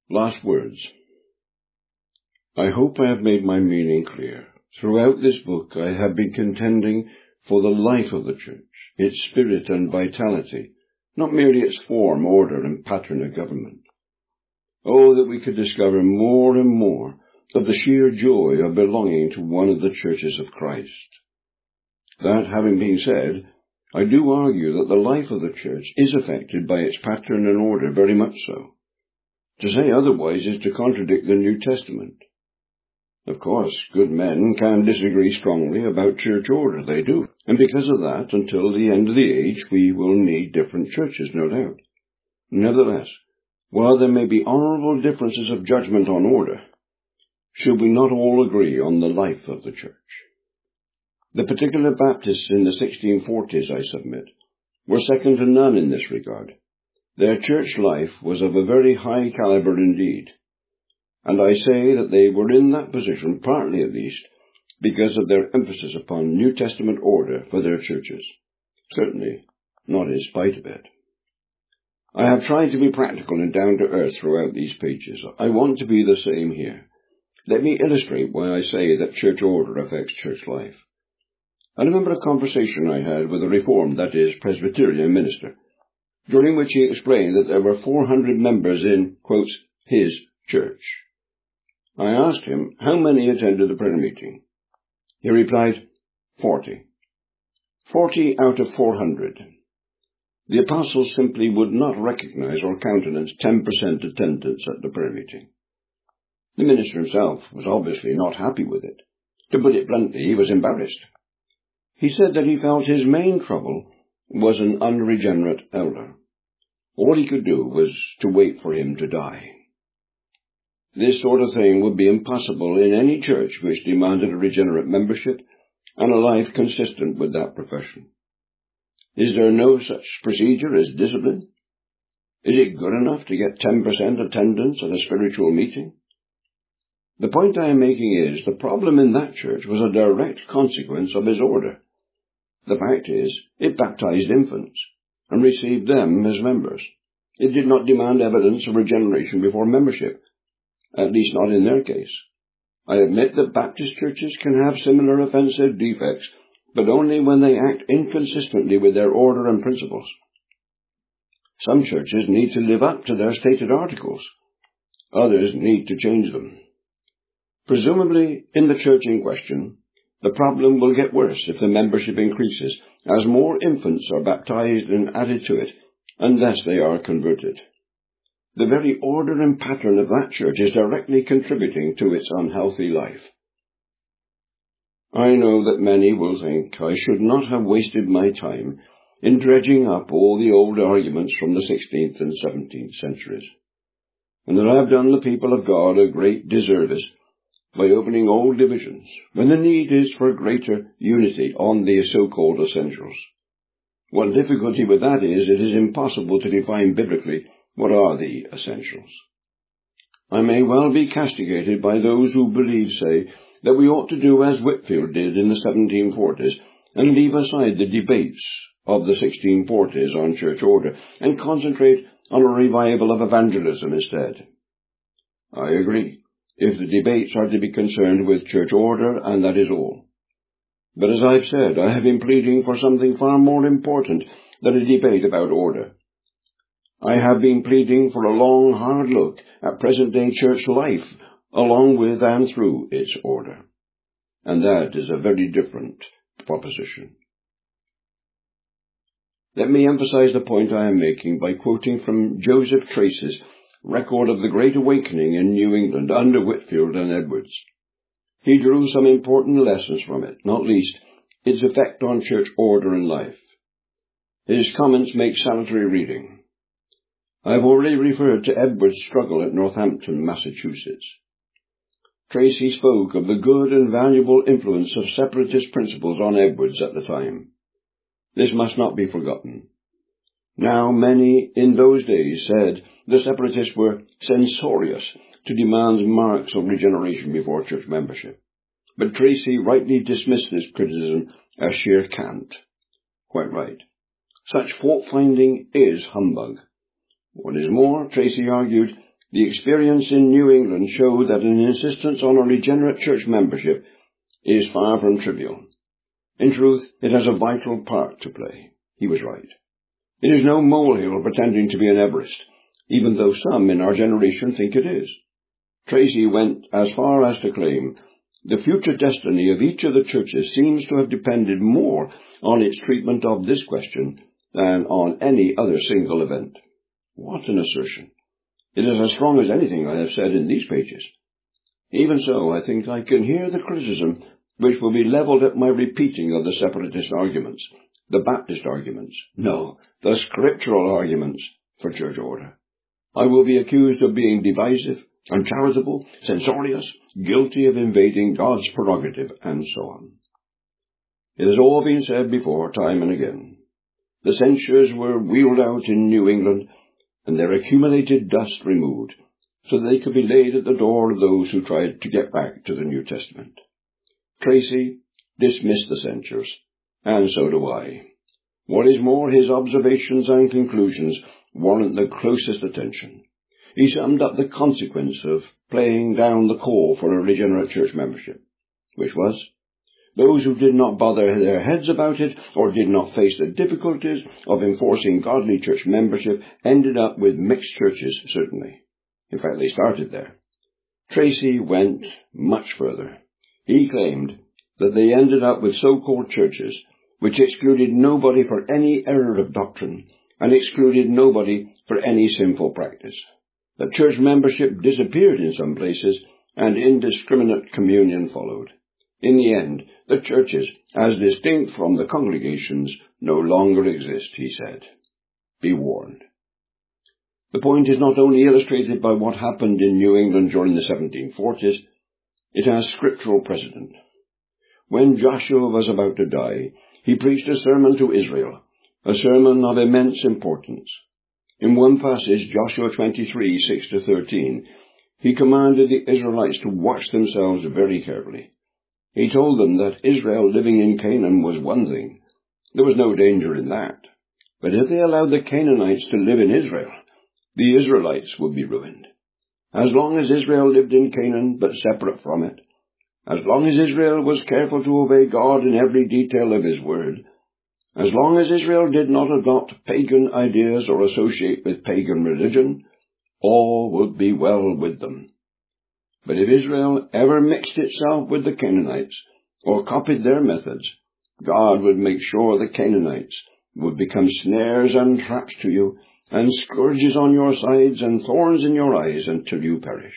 Last words. I hope I have made my meaning clear. Throughout this book I have been contending for the life of the Church, its spirit and vitality, not merely its form, order, and pattern of government. Oh, that we could discover more and more of the sheer joy of belonging to one of the churches of Christ. That having been said, I do argue that the life of the Church is affected by its pattern and order, very much so. To say otherwise is to contradict the New Testament. Of course, good men can disagree strongly about church order, they do, and because of that, until the end of the age, we will need different churches, no doubt. Nevertheless, while there may be honourable differences of judgment on order, should we not all agree on the life of the Church? The particular Baptists in the 1640s, I submit, were second to none in this regard. Their church life was of a very high calibre indeed, and I say that they were in that position, partly at least, because of their emphasis upon New Testament order for their churches, certainly not in spite of it. I have tried to be practical and down to earth throughout these pages. I want to be the same here. Let me illustrate why I say that church order affects church life. I remember a conversation I had with a Reformed, that is, Presbyterian minister, during which he explained that there were 400 members in, quotes, his church. I asked him how many attended the prayer meeting. He replied, 40. 40 out of 400. The apostles simply would not recognize or countenance 10% attendance at the prayer meeting. The minister himself was obviously not happy with it. To put it bluntly, he was embarrassed. He said that he felt his main trouble was an unregenerate elder. All he could do was to wait for him to die. This sort of thing would be impossible in any church which demanded a regenerate membership and a life consistent with that profession. Is there no such procedure as discipline? Is it good enough to get 10% attendance at a spiritual meeting? The point I am making is the problem in that church was a direct consequence of his order. The fact is, it baptized infants and received them as members. It did not demand evidence of regeneration before membership, at least not in their case. I admit that Baptist churches can have similar offensive defects, but only when they act inconsistently with their order and principles. Some churches need to live up to their stated articles. Others need to change them. Presumably, in the church in question, the problem will get worse if the membership increases, as more infants are baptized and added to it, unless they are converted. The very order and pattern of that church is directly contributing to its unhealthy life. I know that many will think I should not have wasted my time in dredging up all the old arguments from the 16th and 17th centuries, and that I have done the people of God a great disservice by opening old divisions, when the need is for greater unity on the so-called essentials. One difficulty with that is it is impossible to define biblically what are the essentials. I may well be castigated by those who say that we ought to do as Whitefield did in the 1740s and leave aside the debates of the 1640s on church order and concentrate on a revival of evangelism instead. I agree, if the debates are to be concerned with church order, and that is all. But as I've said, I have been pleading for something far more important than a debate about order. I have been pleading for a long, hard look at present-day church life, along with and through its order. And that is a very different proposition. Let me emphasize the point I am making by quoting from Joseph Tracy's record of the Great Awakening in New England under Whitefield and Edwards. He drew some important lessons from it, not least its effect on church order and life. His comments make salutary reading. I have already referred to Edwards' struggle at Northampton, Massachusetts. Tracy spoke of the good and valuable influence of separatist principles on Edwards at the time. This must not be forgotten. Now, many in those days said the separatists were censorious to demand marks of regeneration before church membership. But Tracy rightly dismissed this criticism as sheer cant. Quite right. Such fault-finding is humbug. What is more, Tracy argued The experience in New England showed that an insistence on a regenerate church membership is far from trivial. In truth, it has a vital part to play. He was right. It is no molehill pretending to be an Everest, even though some in our generation think it is. Tracy went as far as to claim the future destiny of each of the churches seems to have depended more on its treatment of this question than on any other single event. What an assertion! It is as strong as anything I have said in these pages. Even so, I think I can hear the criticism which will be levelled at my repeating of the separatist arguments, the Baptist arguments, no, the scriptural arguments for church order. I will be accused of being divisive, uncharitable, censorious, guilty of invading God's prerogative, and so on. It has all been said before, time and again. The censures were wheeled out in New England, and their accumulated dust removed, so that they could be laid at the door of those who tried to get back to the New Testament. Tracy dismissed the censures, and so do I. What is more, his observations and conclusions warrant the closest attention. He summed up the consequence of playing down the call for a regenerate church membership, which was, those who did not bother their heads about it or did not face the difficulties of enforcing godly church membership ended up with mixed churches, certainly. In fact, they started there. Tracy went much further. He claimed that they ended up with so-called churches which excluded nobody for any error of doctrine and excluded nobody for any sinful practice. That church membership disappeared in some places and indiscriminate communion followed. In the end, the churches, as distinct from the congregations, no longer exist, he said. Be warned. The point is not only illustrated by what happened in New England during the 1740s, it has scriptural precedent. When Joshua was about to die, he preached a sermon to Israel, a sermon of immense importance. In one passage, Joshua 23, 6-13, he commanded the Israelites to watch themselves very carefully. He told them that Israel living in Canaan was one thing. There was no danger in that. But if they allowed the Canaanites to live in Israel, the Israelites would be ruined. As long as Israel lived in Canaan, but separate from it, as long as Israel was careful to obey God in every detail of his word, as long as Israel did not adopt pagan ideas or associate with pagan religion, all would be well with them. But if Israel ever mixed itself with the Canaanites, or copied their methods, God would make sure the Canaanites would become snares and traps to you, and scourges on your sides and thorns in your eyes until you perish.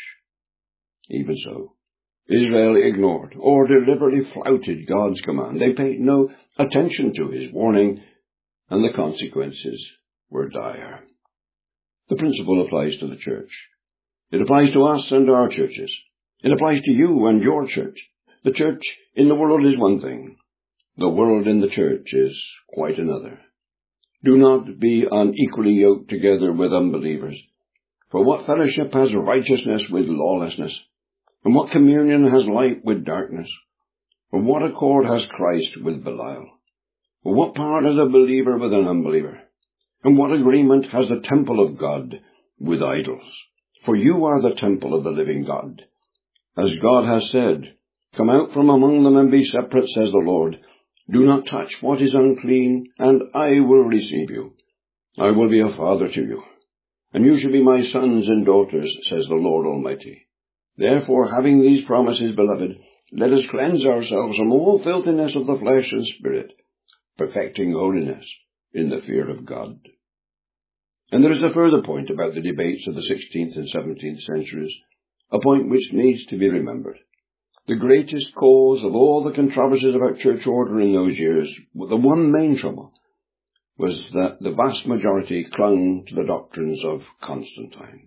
Even so, Israel ignored or deliberately flouted God's command. They paid no attention to his warning, and the consequences were dire. The principle applies to the church. It applies to us and our churches. It applies to you and your church. The church in the world is one thing. The world in the church is quite another. Do not be unequally yoked together with unbelievers. For what fellowship has righteousness with lawlessness? And what communion has light with darkness? For what accord has Christ with Belial? For what part has a believer with an unbeliever? And what agreement has the temple of God with idols? For you are the temple of the living God. As God has said, come out from among them and be separate, says the Lord. Do not touch what is unclean, and I will receive you. I will be a father to you, and you shall be my sons and daughters, says the Lord Almighty. Therefore, having these promises, beloved, let us cleanse ourselves from all filthiness of the flesh and spirit, perfecting holiness in the fear of God. And there is a further point about the debates of the 16th and 17th centuries, a point which needs to be remembered. The greatest cause of all the controversies about church order in those years, the one main trouble, was that the vast majority clung to the doctrines of Constantine.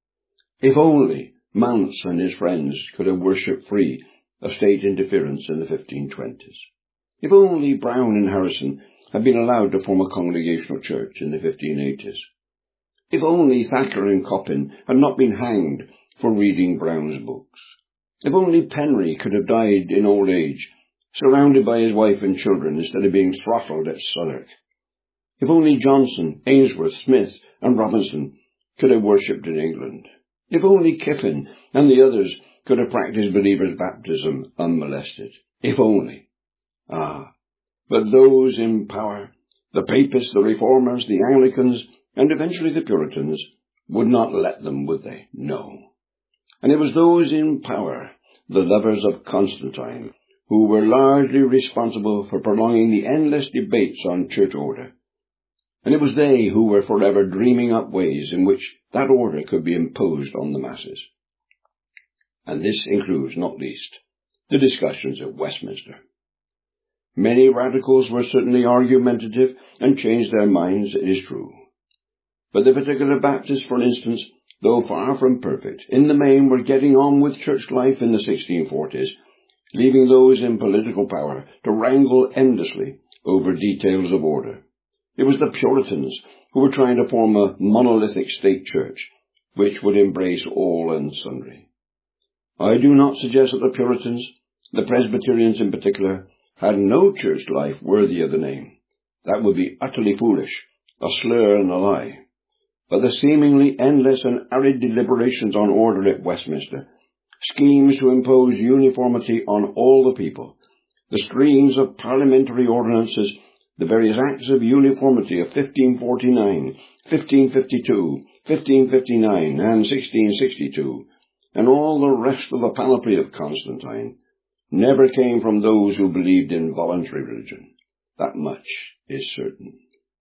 If only Mounce and his friends could have worshipped free of state interference in the 1520s. If only Brown and Harrison had been allowed to form a congregational church in the 1580s. If only Thacker and Coppin had not been hanged for reading Brown's books. If only Penry could have died in old age, surrounded by his wife and children instead of being throttled at Southwark. If only Johnson, Ainsworth, Smith, and Robinson could have worshipped in England. If only Kiffin and the others could have practiced believers' baptism unmolested. If only. But those in power, the Papists, the Reformers, the Anglicans, and eventually the Puritans, would not let them, would they? No. And it was those in power, the lovers of Constantine, who were largely responsible for prolonging the endless debates on church order. And it was they who were forever dreaming up ways in which that order could be imposed on the masses. And this includes, not least, the discussions at Westminster. Many radicals were certainly argumentative and changed their minds, it is true. But the particular Baptists, for instance, though far from perfect, in the main were getting on with church life in the 1640s, leaving those in political power to wrangle endlessly over details of order. It was the Puritans who were trying to form a monolithic state church, which would embrace all and sundry. I do not suggest that the Puritans, the Presbyterians in particular, had no church life worthy of the name. That would be utterly foolish, a slur and a lie. But the seemingly endless and arid deliberations on order at Westminster, schemes to impose uniformity on all the people, the streams of parliamentary ordinances, the various acts of uniformity of 1549, 1552, 1559, and 1662, and all the rest of the panoply of Constantine, never came from those who believed in voluntary religion. That much is certain.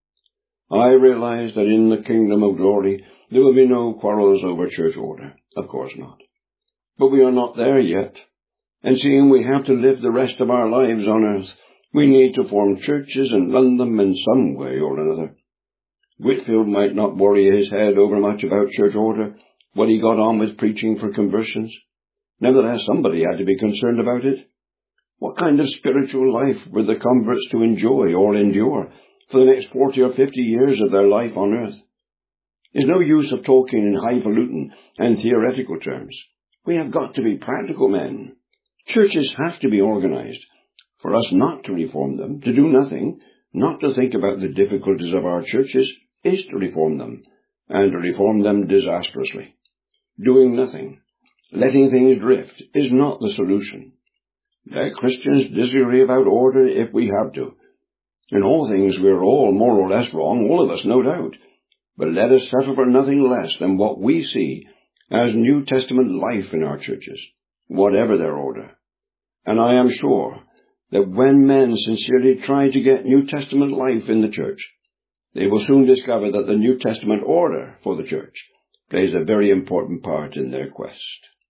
I realize that in the kingdom of glory there will be no quarrels over church order. Of course not. But we are not there yet, and seeing we have to live the rest of our lives on earth, we need to form churches and run them in some way or another. Whitefield might not worry his head over much about church order when he got on with preaching for conversions. Nevertheless, somebody had to be concerned about it. What kind of spiritual life were the converts to enjoy or endure for the next 40 or 50 years of their life on earth? There's no use of talking in highfalutin and theoretical terms. We have got to be practical men. Churches have to be organized. For us not to reform them, to do nothing, not to think about the difficulties of our churches, is to reform them, and to reform them disastrously. Doing nothing, letting things drift, is not the solution. Let Christians disagree about order if we have to. In all things we are all more or less wrong, all of us, no doubt. But let us settle for nothing less than what we see as New Testament life in our churches, whatever their order. And I am sure that when men sincerely try to get New Testament life in the church, they will soon discover that the New Testament order for the church plays a very important part in their quest.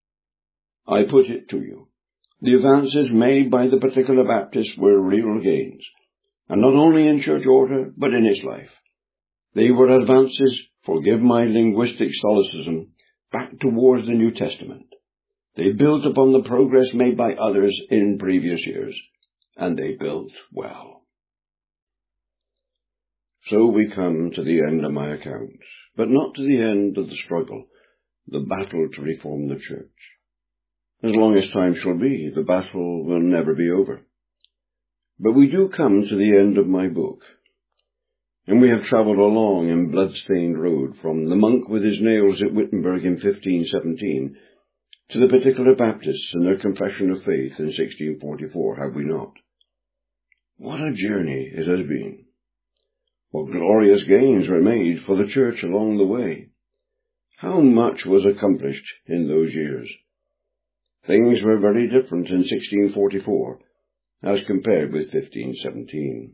I put it to you, the advances made by the particular Baptists were real gains, and not only in church order, but in its life. They were advances, forgive my linguistic solecism, back towards the New Testament. They built upon the progress made by others in previous years, and they built well. So we come to the end of my account, but not to the end of the struggle, the battle to reform the church. As long as time shall be, the battle will never be over. But we do come to the end of my book, and we have travelled a long and blood-stained road from the monk with his nails at Wittenberg in 1517 to the particular Baptists and their confession of faith in 1644, have we not? What a journey it has been! What glorious gains were made for the church along the way! How much was accomplished in those years! Things were very different in 1644 as compared with 1517.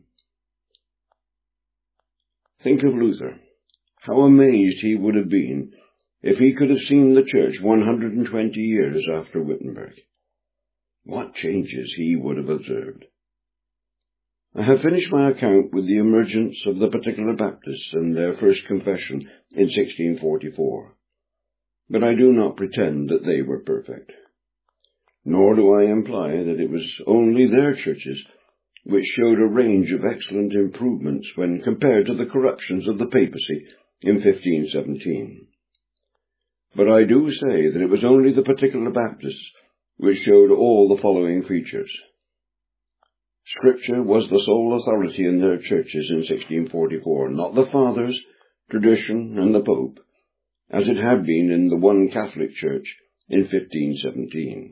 Think of Luther. How amazed he would have been if he could have seen the church 120 years after Wittenberg. What changes he would have observed. I have finished my account with the emergence of the particular Baptists and their first confession in 1644. But I do not pretend that they were perfect. Nor do I imply that it was only their churches which showed a range of excellent improvements when compared to the corruptions of the papacy in 1517. But I do say that it was only the particular Baptists which showed all the following features. Scripture was the sole authority in their churches in 1644, not the fathers, tradition, and the Pope, as it had been in the one Catholic Church in 1517.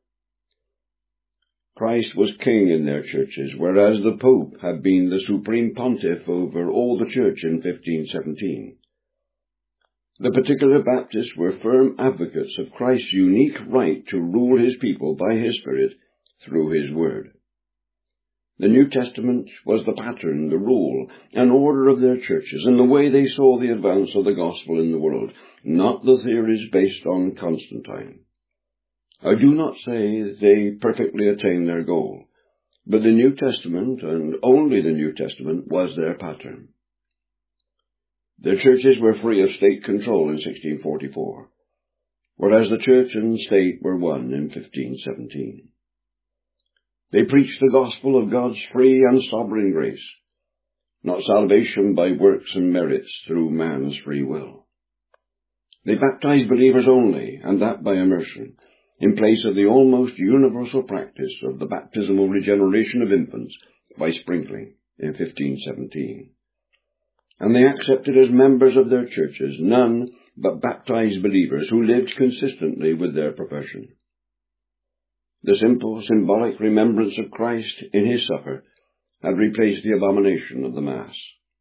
Christ was king in their churches, whereas the Pope had been the supreme pontiff over all the church in 1517. The particular Baptists were firm advocates of Christ's unique right to rule his people by his Spirit through his word. The New Testament was the pattern, the rule, and order of their churches, and the way they saw the advance of the gospel in the world, not the theories based on Constantine. I do not say they perfectly attained their goal, but the New Testament, and only the New Testament, was their pattern. Their churches were free of state control in 1644, whereas the church and state were one in 1517. They preached the gospel of God's free and sovereign grace, not salvation by works and merits through man's free will. They baptized believers only, and that by immersion, in place of the almost universal practice of the baptismal regeneration of infants by sprinkling in 1517. And they accepted as members of their churches none but baptized believers who lived consistently with their profession. The simple, symbolic remembrance of Christ in his supper had replaced the abomination of the Mass.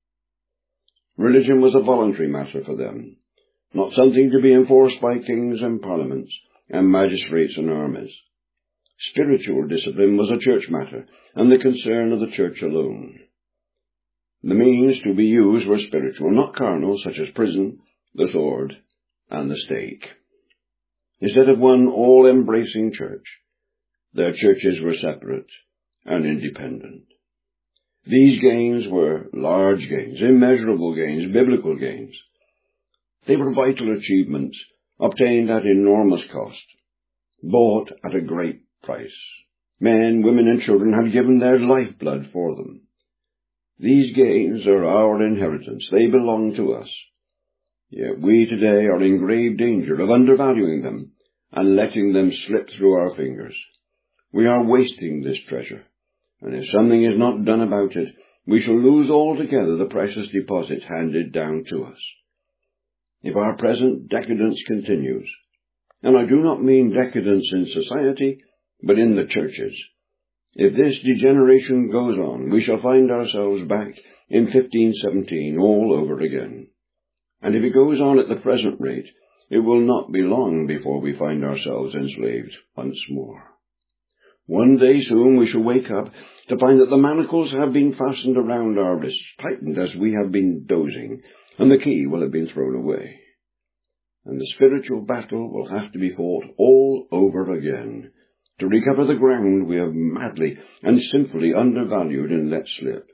Religion was a voluntary matter for them, not something to be enforced by kings and parliaments, and magistrates and armies. Spiritual discipline was a church matter, and the concern of the church alone. The means to be used were spiritual, not carnal, such as prison, the sword, and the stake. Instead of one all-embracing church, their churches were separate and independent. These gains were large gains, immeasurable gains, biblical gains. They were vital achievements obtained at enormous cost, bought at a great price. Men, women, and children had given their lifeblood for them. These gains are our inheritance. They belong to us. Yet we today are in grave danger of undervaluing them and letting them slip through our fingers. We are wasting this treasure, and if something is not done about it, we shall lose altogether the precious deposit handed down to us. If our present decadence continues, and I do not mean decadence in society, but in the churches, if this degeneration goes on, we shall find ourselves back in 1517 all over again. And if it goes on at the present rate, it will not be long before we find ourselves enslaved once more. One day soon we shall wake up to find that the manacles have been fastened around our wrists, tightened as we have been dozing, and the key will have been thrown away. And the spiritual battle will have to be fought all over again, to recover the ground we have madly and sinfully undervalued and let slip.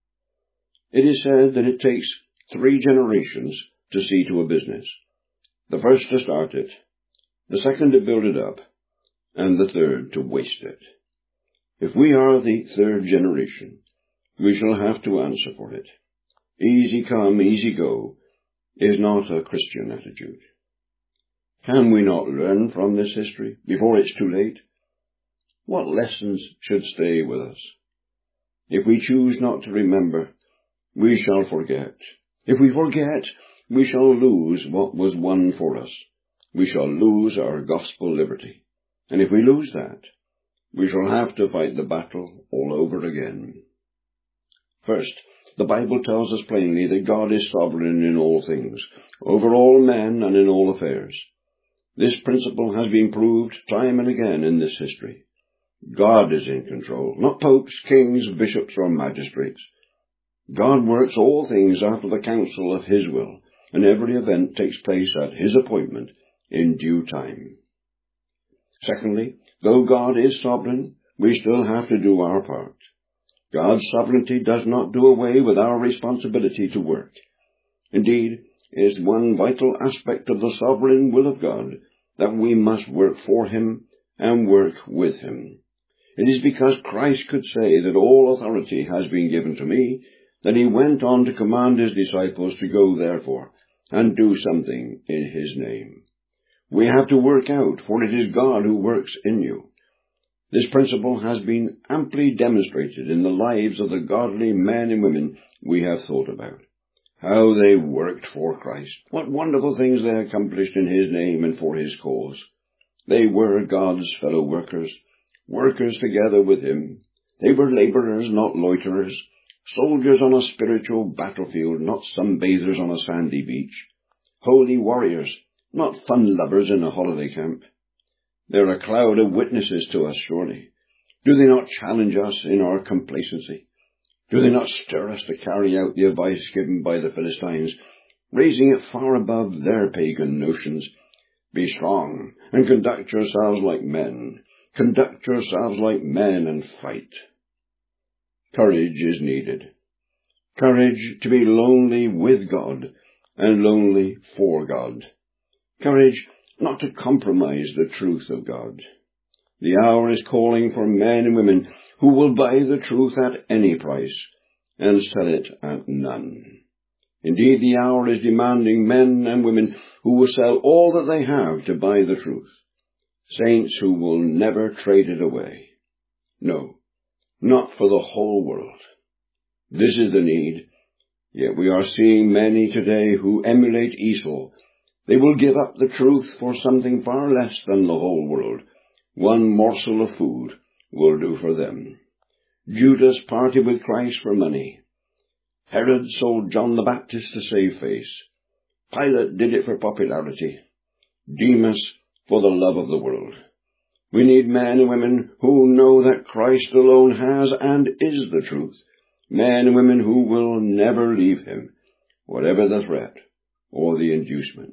It is said that it takes 3 generations to see to a business, the first to start it, the second to build it up, and the third to waste it. If we are the 3rd generation, we shall have to answer for it. Easy come, easy go is not a Christian attitude. Can we not learn from this history before it's too late? What lessons should stay with us? If we choose not to remember, we shall forget. If we forget, we shall lose what was won for us. We shall lose our gospel liberty. And if we lose that, we shall have to fight the battle all over again. First, the Bible tells us plainly that God is sovereign in all things, over all men and in all affairs. This principle has been proved time and again in this history. God is in control, not popes, kings, bishops, or magistrates. God works all things after the counsel of his will, and every event takes place at his appointment in due time. Secondly, though God is sovereign, we still have to do our part. God's sovereignty does not do away with our responsibility to work. Indeed, it is one vital aspect of the sovereign will of God that we must work for him and work with him. It is because Christ could say that all authority has been given to me that he went on to command his disciples to go therefore and do something in his name. We have to work out, for it is God who works in you. This principle has been amply demonstrated in the lives of the godly men and women we have thought about. How they worked for Christ. What wonderful things they accomplished in his name and for his cause. They were God's fellow workers, workers together with him. They were laborers, not loiterers, soldiers on a spiritual battlefield, not sunbathers on a sandy beach, holy warriors, not fun lovers in a holiday camp. They're a cloud of witnesses to us, surely. Do they not challenge us in our complacency? Do they not stir us to carry out the advice given by the Philistines, raising it far above their pagan notions? Be strong, and conduct yourselves like men. Conduct yourselves like men and fight. Courage is needed. Courage to be lonely with God and lonely for God. Courage not to compromise the truth of God. The hour is calling for men and women who will buy the truth at any price and sell it at none. Indeed, the hour is demanding men and women who will sell all that they have to buy the truth. Saints who will never trade it away. No, not for the whole world. This is the need. Yet we are seeing many today who emulate Esau. They will give up the truth for something far less than the whole world. One morsel of food will do for them. Judas parted with Christ for money. Herod sold John the Baptist to save face. Pilate did it for popularity. Demas for the love of the world. We need men and women who know that Christ alone has and is the truth. Men and women who will never leave him, whatever the threat or the inducement.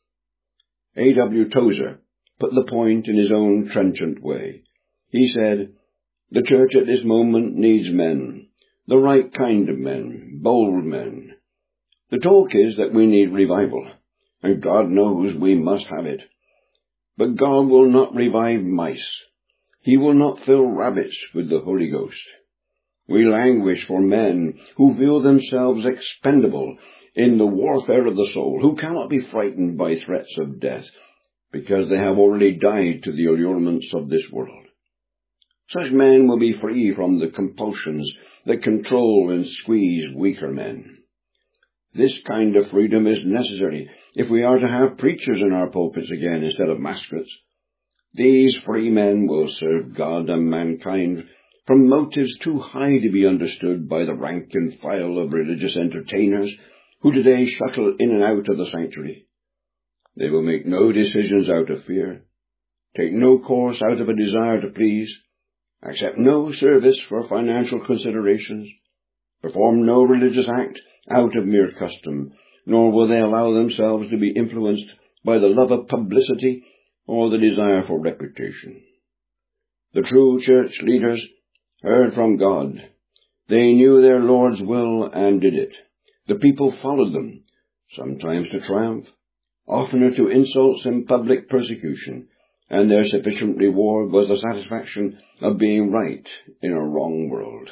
A.W. Tozer put the point in his own trenchant way. He said, "The church at this moment needs men, the right kind of men, bold men. The talk is that we need revival, and God knows we must have it. But God will not revive mice. He will not fill rabbits with the Holy Ghost. We languish for men who feel themselves expendable in the warfare of the soul, who cannot be frightened by threats of death, because they have already died to the allurements of this world. Such men will be free from the compulsions that control and squeeze weaker men. This kind of freedom is necessary if we are to have preachers in our pulpits again instead of mascots. These free men will serve God and mankind from motives too high to be understood by the rank and file of religious entertainers who today shuttle in and out of the sanctuary. They will make no decisions out of fear, take no course out of a desire to please, accept no service for financial considerations, perform no religious act out of mere custom, nor will they allow themselves to be influenced by the love of publicity or the desire for reputation. The true church leaders heard from God. They knew their Lord's will and did it. The people followed them, sometimes to triumph, oftener to insults and public persecution, and their sufficient reward was the satisfaction of being right in a wrong world.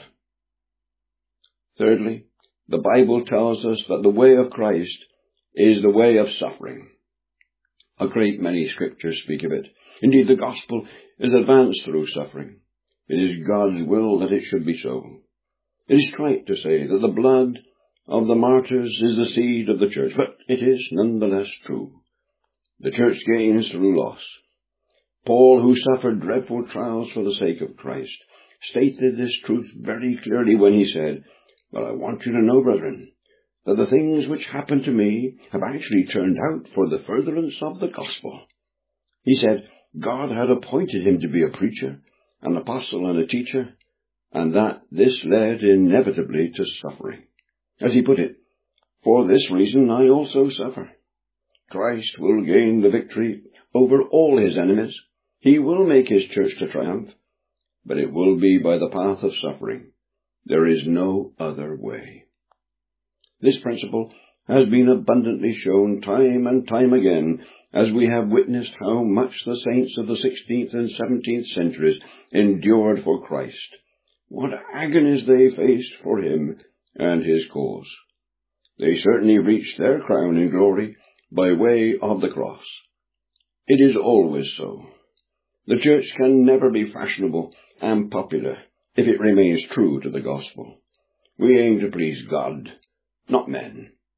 Thirdly, the Bible tells us that the way of Christ is the way of suffering. A great many scriptures speak of it. Indeed, the gospel is advanced through suffering. It is God's will that it should be so. It is trite to say that the blood of the martyrs is the seed of the church, but it is nonetheless true. The church gains through loss. Paul, who suffered dreadful trials for the sake of Christ, stated this truth very clearly when he said, "But I want you to know, brethren, that the things which happened to me have actually turned out for the furtherance of the gospel." He said God had appointed him to be a preacher, an apostle and a teacher, and that this led inevitably to suffering. As he put it, "For this reason I also suffer." Christ will gain the victory over all his enemies. He will make his church to triumph, but it will be by the path of suffering. There is no other way. This principle has been abundantly shown time and time again as we have witnessed how much the saints of the 16th and 17th centuries endured for Christ. What agonies they faced for him and his cause. They certainly reached their crown in glory by way of the cross. It is always so. The church can never be fashionable and popular if it remains true to the gospel. We aim to please God, not men.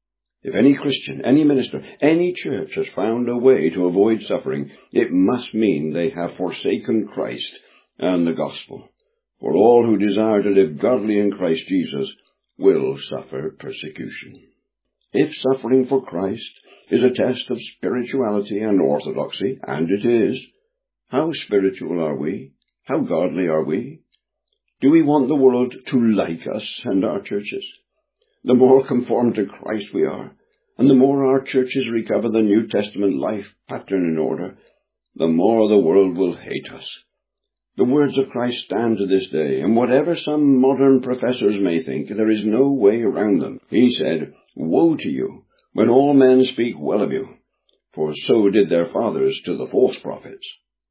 If any Christian, any minister, any church has found a way to avoid suffering, it must mean they have forsaken Christ and the gospel. For all who desire to live godly in Christ Jesus will suffer persecution. If suffering for Christ is a test of spirituality and orthodoxy, and it is, how spiritual are we? How godly are we? Do we want the world to like us and our churches? The more conformed to Christ we are, and the more our churches recover the New Testament life pattern and order, the more the world will hate us. The words of Christ stand to this day, and whatever some modern professors may think, there is no way around them. He said, "Woe to you, when all men speak well of you, for so did their fathers to the false prophets."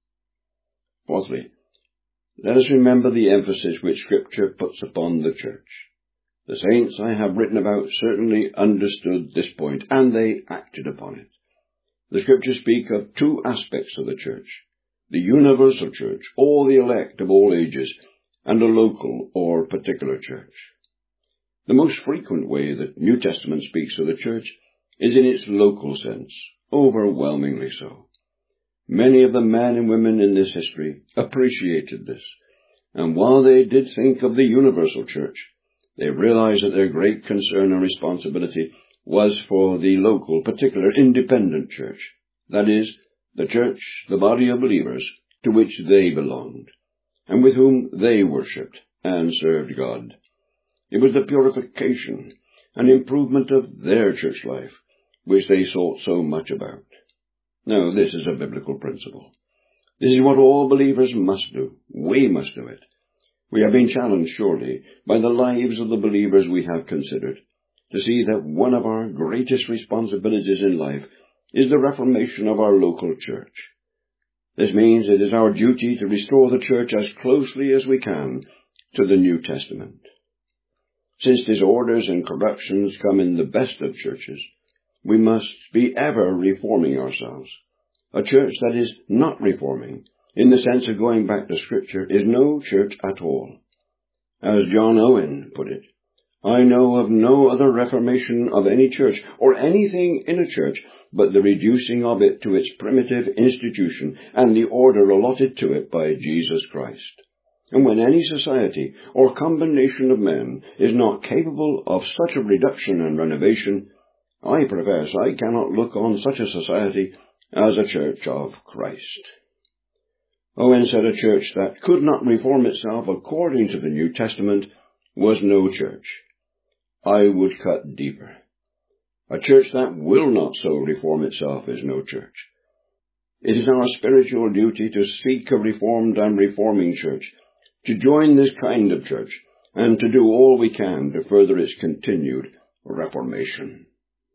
Fourthly, let us remember the emphasis which Scripture puts upon the church. The saints I have written about certainly understood this point, and they acted upon it. The Scriptures speak of two aspects of the church: the universal church, or the elect of all ages, and a local or particular church. The most frequent way the New Testament speaks of the church is in its local sense, overwhelmingly so. Many of the men and women in this history appreciated this, and while they did think of the universal church, they realized that their great concern and responsibility was for the local, particular, independent church, that is, the church, the body of believers, to which they belonged, and with whom they worshipped and served God. It was the purification and improvement of their church life which they sought so much about. Now, this is a biblical principle. This is what all believers must do. We must do it. We have been challenged, surely, by the lives of the believers we have considered, to see that one of our greatest responsibilities in life is the reformation of our local church. This means it is our duty to restore the church as closely as we can to the New Testament. Since disorders and corruptions come in the best of churches, we must be ever reforming ourselves. A church that is not reforming, in the sense of going back to Scripture, is no church at all. As John Owen put it, "I know of no other reformation of any church, or anything in a church, but the reducing of it to its primitive institution and the order allotted to it by Jesus Christ. And when any society or combination of men is not capable of such a reduction and renovation, I profess I cannot look on such a society as a church of Christ." Owen said a church that could not reform itself according to the New Testament was no church. I would cut deeper. A church that will not so reform itself is no church. It is our spiritual duty to seek a reformed and reforming church, to join this kind of church, and to do all we can to further its continued reformation.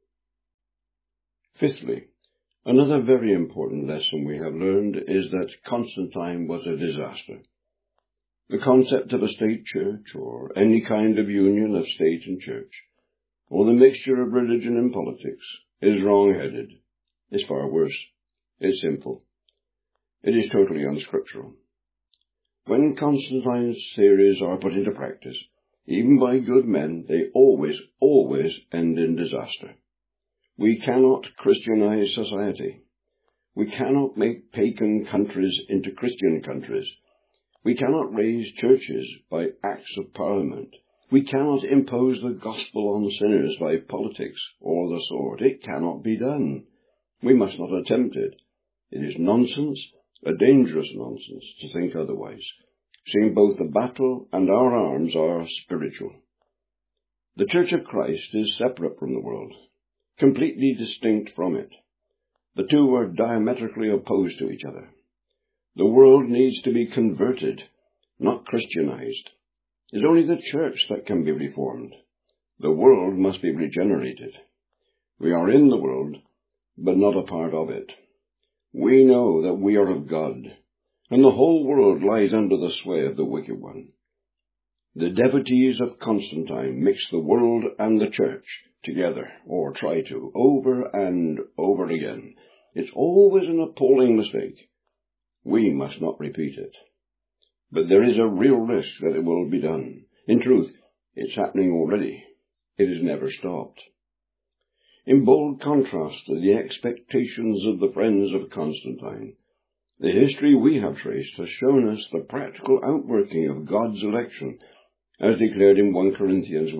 Fifthly, another very important lesson we have learned is that Constantine was a disaster. The concept of a state church, or any kind of union of state and church, or the mixture of religion and politics, is wrong-headed. It's far worse. It's sinful. It is totally unscriptural. When Constantine's theories are put into practice, even by good men, they always end in disaster. We cannot Christianize society. We cannot make pagan countries into Christian countries. We cannot raise churches by acts of parliament. We cannot impose the gospel on sinners by politics or the sword. It cannot be done. We must not attempt it. It is nonsense, a dangerous nonsense, to think otherwise, seeing both the battle and our arms are spiritual. The Church of Christ is separate from the world, completely distinct from it. The two are diametrically opposed to each other. The world needs to be converted, not Christianized. It is only the church that can be reformed. The world must be regenerated. We are in the world, but not a part of it. We know that we are of God, and the whole world lies under the sway of the wicked one. The devotees of Constantine mix the world and the church together, or try to, over and over again. It's always an appalling mistake. We must not repeat it. But there is a real risk that it will be done. In truth, it's happening already. It has never stopped. in bold contrast to the expectations of the friends of Constantine. The history we have traced has shown us the practical outworking of God's election, as declared in 1 Corinthians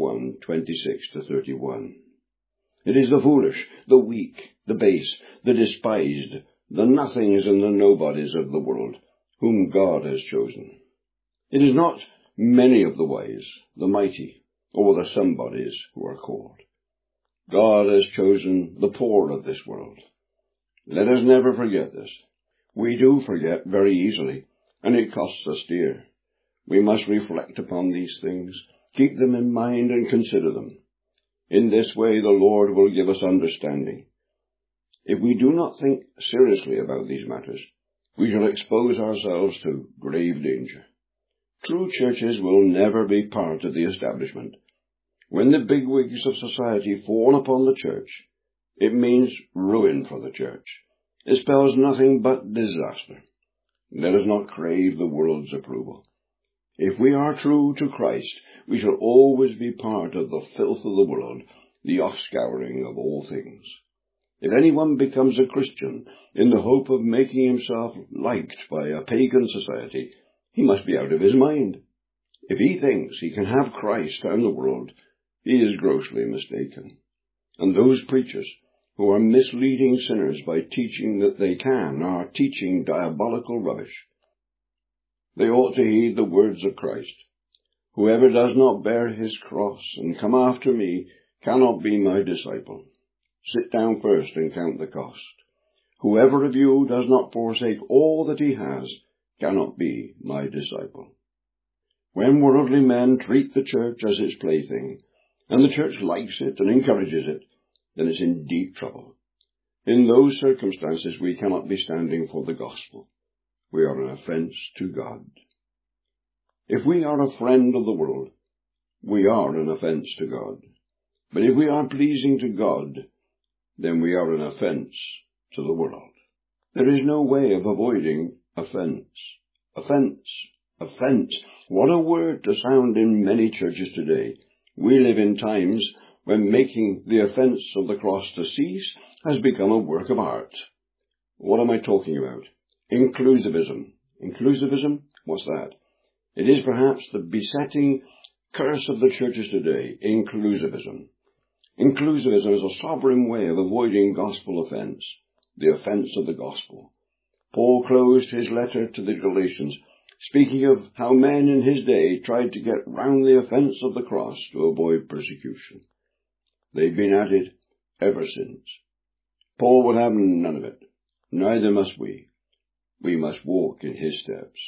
1:26-31. It is the foolish, the weak, the base, the despised, the nothings and the nobodies of the world, whom God has chosen. It is not many of the wise, the mighty, or the somebodies who are called. God has chosen the poor of this world. Let us never forget this. We do forget very easily, and it costs us dear. We must reflect upon these things, keep them in mind and consider them. In this way the Lord will give us understanding. If we do not think seriously about these matters, we shall expose ourselves to grave danger. True churches will never be part of the establishment. When the bigwigs of society fawn upon the church, it means ruin for the church. It spells nothing but disaster. Let us not crave the world's approval. If we are true to Christ, we shall always be part of the filth of the world, the offscouring of all things. If anyone becomes a Christian in the hope of making himself liked by a pagan society, he must be out of his mind. If he thinks he can have Christ and the world, he is grossly mistaken. And those preachers who are misleading sinners by teaching that they can are teaching diabolical rubbish. They ought to heed the words of Christ. Whoever does not bear his cross and come after me cannot be my disciple. Sit down first and count the cost. Whoever of you does not forsake all that he has cannot be my disciple. When worldly men treat the church as its plaything, and the church likes it and encourages it, then it's in deep trouble. In those circumstances we cannot be standing for the gospel. We are an offense to God. If we are a friend of the world, we are an offense to God. But if we are pleasing to God, then we are an offense to the world. There is no way of avoiding offense. Offense. Offense. What a word to sound in many churches today. We live in times when making the offense of the cross to cease has become a work of art. What am I talking about? Inclusivism. Inclusivism? What's that? It is perhaps the besetting curse of the churches today. Inclusivism. Inclusivism is a sovereign way of avoiding gospel offense, the offense of the gospel. Paul closed his letter to the Galatians, speaking of how men in his day tried to get round the offense of the cross to avoid persecution. They've been at it ever since. Paul would have none of it. Neither must we. We must walk in his steps.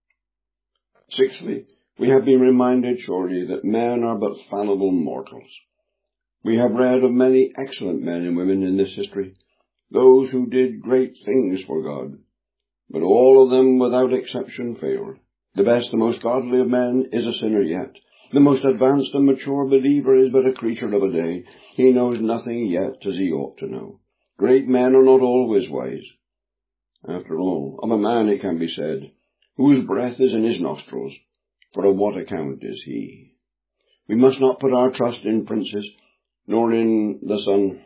Sixthly, we have been reminded surely that men are but fallible mortals. We have read of many excellent men and women in this history, those who did great things for God, but all of them without exception failed. The best, the most godly of men is a sinner yet. The most advanced and mature believer is but a creature of a day. He knows nothing yet as he ought to know. Great men are not always wise. After all, of a man it can be said, whose breath is in his nostrils, for of what account is he? We must not put our trust in princes, nor in the Son.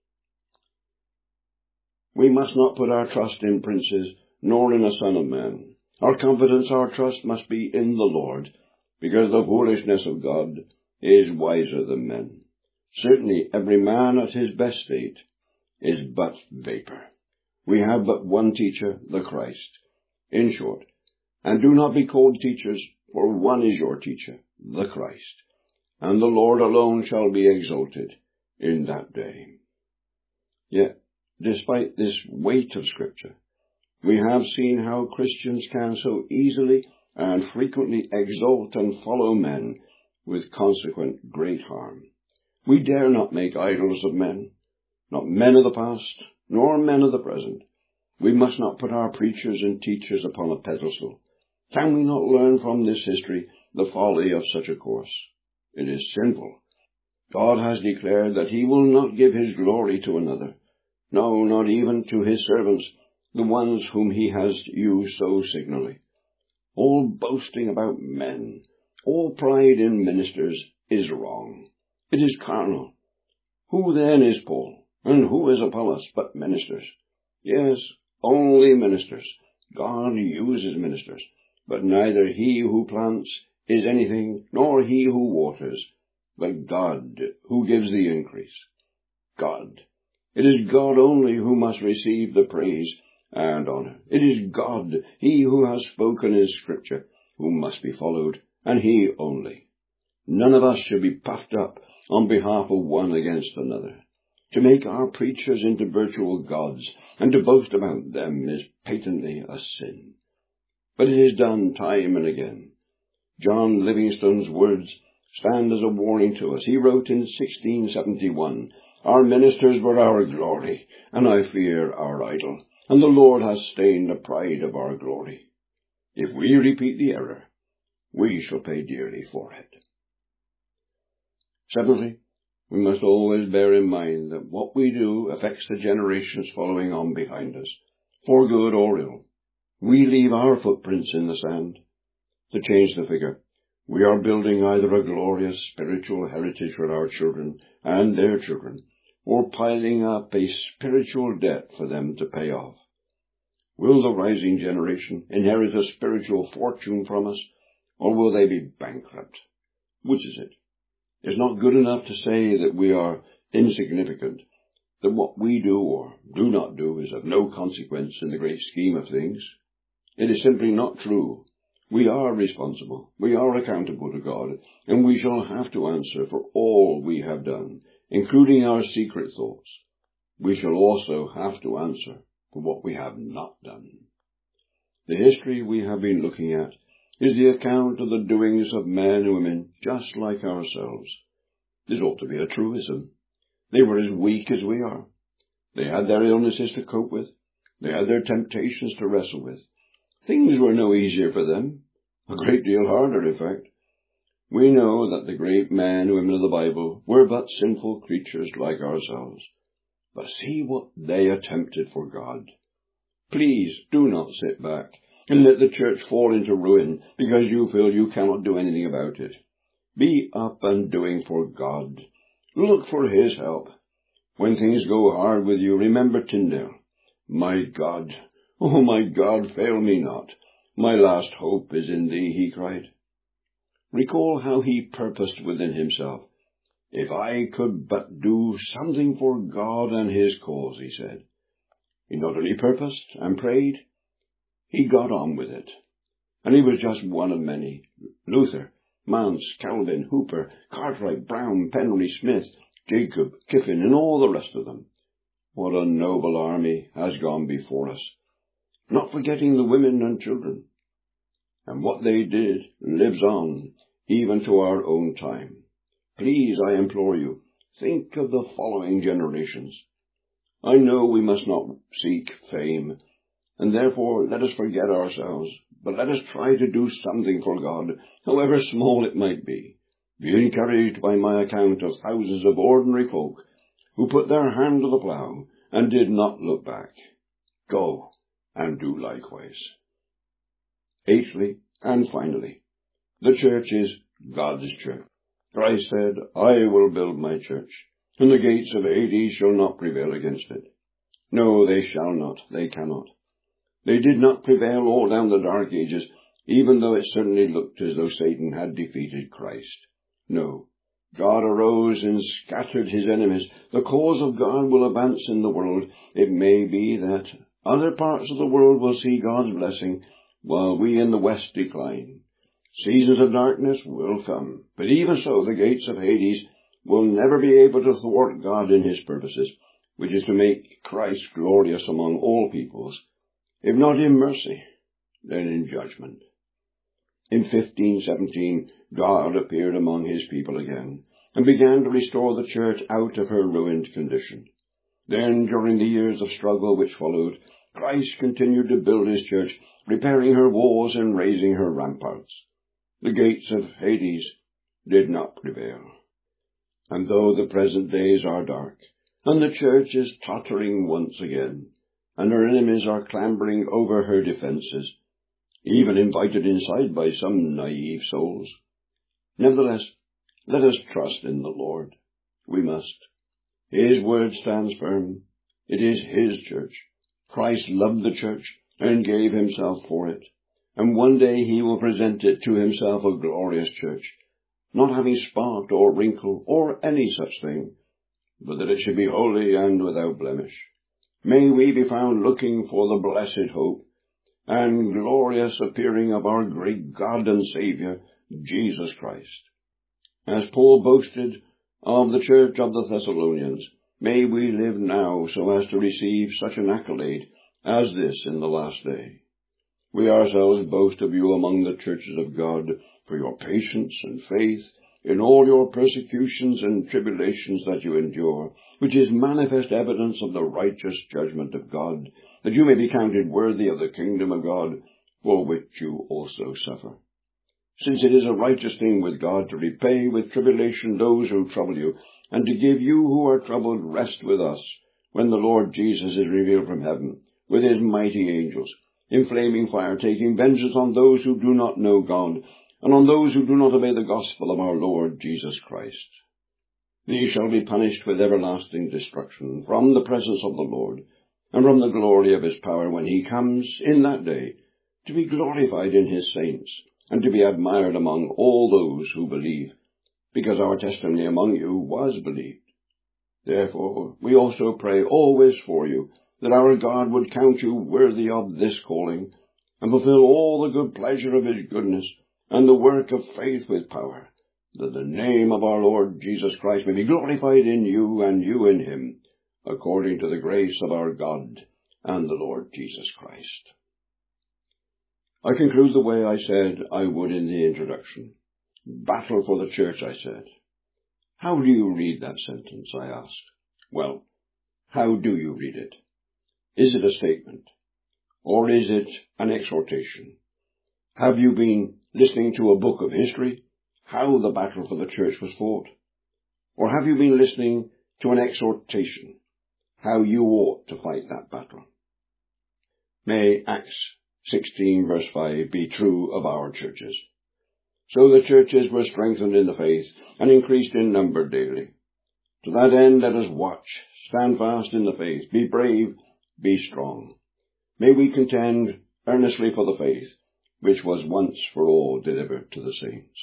We must not put our trust in princes, nor in a son of man. Our confidence, our trust must be in the Lord, because the foolishness of God is wiser than men. Certainly every man at his best state is but vapor. We have but one teacher, the Christ. In short, and do not be called teachers, for one is your teacher, the Christ, and the Lord alone shall be exalted in that day. Yet, despite this weight of Scripture, we have seen how Christians can so easily and frequently exalt and follow men with consequent great harm. We dare not make idols of men, not men of the past, nor men of the present. We must not put our preachers and teachers upon a pedestal. Can we not learn from this history the folly of such a course? It is sinful. God has declared that he will not give his glory to another. No, not even to his servants, the ones whom he has used so signally. All boasting about men, all pride in ministers is wrong. It is carnal. Who then is Paul, and who is Apollos, but ministers? Yes, only ministers. God uses ministers, but neither he who plants is anything, nor he who waters, but God who gives the increase. God. It is God only who must receive the praise and honor. It is God, he who has spoken in Scripture, who must be followed, and he only. None of us should be puffed up on behalf of one against another. To make our preachers into virtual gods and to boast about them is patently a sin. But it is done time and again. John Livingstone's words stand as a warning to us. He wrote in 1671, "Our ministers were our glory, and I fear our idol, and the Lord has stained the pride of our glory. If we repeat the error, we shall pay dearly for it." Seventhly, we must always bear in mind that what we do affects the generations following on behind us, for good or ill. We leave our footprints in the sand. To change the figure, we are building either a glorious spiritual heritage for our children and their children, or piling up a spiritual debt for them to pay off. Will the rising generation inherit a spiritual fortune from us, or will they be bankrupt? Which is it? It's not good enough to say that we are insignificant, that what we do or do not do is of no consequence in the great scheme of things. It is simply not true. We are responsible, we are accountable to God, and we shall have to answer for all we have done, including our secret thoughts. We shall also have to answer for what we have not done. The history we have been looking at is the account of the doings of men and women just like ourselves. This ought to be a truism. They were as weak as we are. They had their illnesses to cope with. They had their temptations to wrestle with. Things were no easier for them, a great deal harder, in fact. We know that the great men and women of the Bible were but sinful creatures like ourselves. But see what they attempted for God. Please do not sit back and let the church fall into ruin because you feel you cannot do anything about it. Be up and doing for God. Look for his help. When things go hard with you, remember Tyndale. My God, oh my God, fail me not. My last hope is in thee, he cried. Recall how he purposed within himself. If I could but do something for God and his cause, he said. He not only purposed and prayed, he got on with it. And he was just one of many. Luther, Mance, Calvin, Hooper, Cartwright, Brown, Penry, Smith, Jacob, Kiffin, and all the rest of them. What a noble army has gone before us, not forgetting the women and children. And what they did lives on, even to our own time. Please, I implore you, think of the following generations. I know we must not seek fame, and therefore let us forget ourselves, but let us try to do something for God, however small it might be. Be encouraged by my account of thousands of ordinary folk who put their hand to the plough and did not look back. Go and do likewise. Eighthly, and finally, the church is God's church. Christ said, I will build my church, and the gates of Hades shall not prevail against it. No, they shall not, they cannot. They did not prevail all down the dark ages, even though it certainly looked as though Satan had defeated Christ. No, God arose and scattered his enemies. The cause of God will advance in the world. It may be that other parts of the world will see God's blessing, while we in the West decline. Seasons of darkness will come, but even so the gates of Hades will never be able to thwart God in his purposes, which is to make Christ glorious among all peoples, if not in mercy, then in judgment. In 1517, God appeared among his people again, and began to restore the church out of her ruined condition. Then, during the years of struggle which followed, Christ continued to build his church, repairing her walls and raising her ramparts. The gates of Hades did not prevail. And though the present days are dark, and the church is tottering once again, and her enemies are clambering over her defences, even invited inside by some naive souls, nevertheless, let us trust in the Lord. We must. His word stands firm. It is his church. Christ loved the church and gave himself for it. And one day he will present it to himself a glorious church, not having spot or wrinkle or any such thing, but that it should be holy and without blemish. May we be found looking for the blessed hope and glorious appearing of our great God and Saviour, Jesus Christ. As Paul boasted of the church of the Thessalonians, may we live now so as to receive such an accolade as this in the last day. We ourselves boast of you among the churches of God for your patience and faith in all your persecutions and tribulations that you endure, which is manifest evidence of the righteous judgment of God, that you may be counted worthy of the kingdom of God, for which you also suffer. Since it is a righteous thing with God to repay with tribulation those who trouble you, and to give you who are troubled rest with us, when the Lord Jesus is revealed from heaven, with his mighty angels, in flaming fire, taking vengeance on those who do not know God, and on those who do not obey the gospel of our Lord Jesus Christ. These shall be punished with everlasting destruction from the presence of the Lord, and from the glory of his power, when he comes in that day to be glorified in his saints, and to be admired among all those who believe, because our testimony among you was believed. Therefore we also pray always for you, that our God would count you worthy of this calling, and fulfill all the good pleasure of his goodness, and the work of faith with power, that the name of our Lord Jesus Christ may be glorified in you and you in him, according to the grace of our God and the Lord Jesus Christ. I conclude the way I said I would in the introduction. Battle for the church, I said. How do you read that sentence, I asked. Well, how do you read it? Is it a statement? Or is it an exhortation? Have you been listening to a book of history, how the battle for the church was fought? Or have you been listening to an exhortation, how you ought to fight that battle? May Acts 16 verse 5 be true of our churches. So the churches were strengthened in the faith and increased in number daily. To that end let us watch, stand fast in the faith, be brave, be strong. May we contend earnestly for the faith, which was once for all delivered to the saints.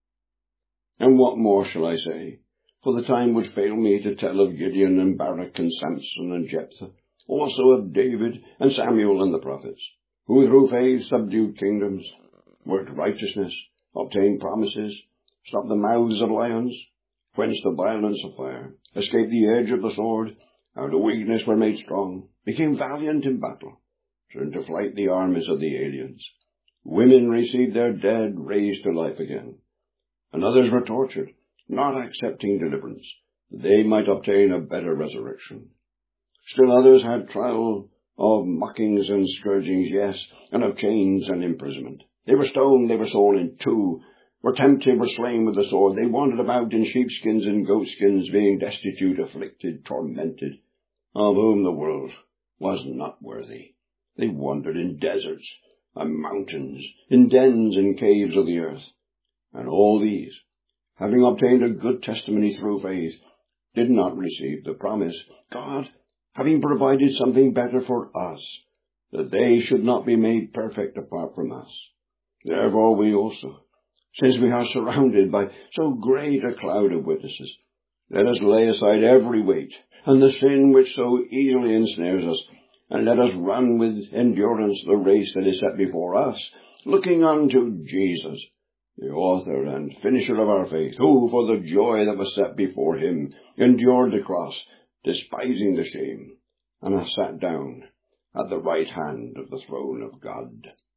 And what more shall I say? For the time would fail me to tell of Gideon and Barak and Samson and Jephthah, also of David and Samuel and the prophets, who through faith subdued kingdoms, worked righteousness, obtained promises, stopped the mouths of lions, quenched the violence of fire, escaped the edge of the sword, out of weakness were made strong, became valiant in battle, turned to flight the armies of the aliens. Women received their dead raised to life again, and others were tortured, not accepting deliverance, that they might obtain a better resurrection. Still others had trial of mockings and scourgings, yes, and of chains and imprisonment. They were stoned, they were sawn in two, were tempted, were slain with the sword. They wandered about in sheepskins and goatskins, being destitute, afflicted, tormented, of whom the world was not worthy. They wandered in deserts and mountains, in dens and caves of the earth. And all these, having obtained a good testimony through faith, did not receive the promise, God having provided something better for us, that they should not be made perfect apart from us. Therefore we also, since we are surrounded by so great a cloud of witnesses, let us lay aside every weight, and the sin which so easily ensnares us, and let us run with endurance the race that is set before us, looking unto Jesus, the author and finisher of our faith, who, for the joy that was set before him, endured the cross, despising the shame, and hath sat down at the right hand of the throne of God.